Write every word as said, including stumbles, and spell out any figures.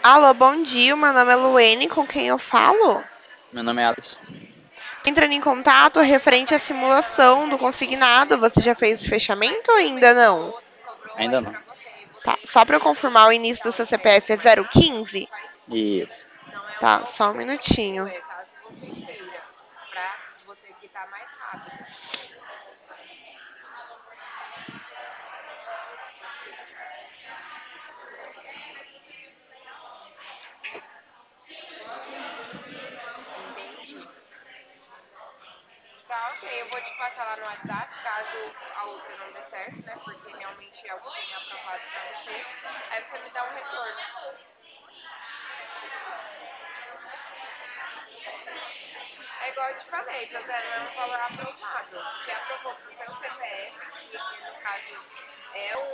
Alô, bom dia. Meu nome é Luene, com quem eu falo? Meu nome é Alisson. Entrando em contato referente à simulação do consignado. Você já fez o fechamento ou ainda não? Ainda não. Tá, só para eu confirmar, o início do seu C P F é zero quinze? Isso. Tá, só um minutinho. Tá, ok. Eu vou te passar lá no WhatsApp, caso a outra não dê certo, né? Porque realmente é o que tem aprovado pra você. Aí você me dá um retorno. É igual eu te falei, tá vendo? É um valor aprovado. Que aprovou pro seu C P F, que no caso é o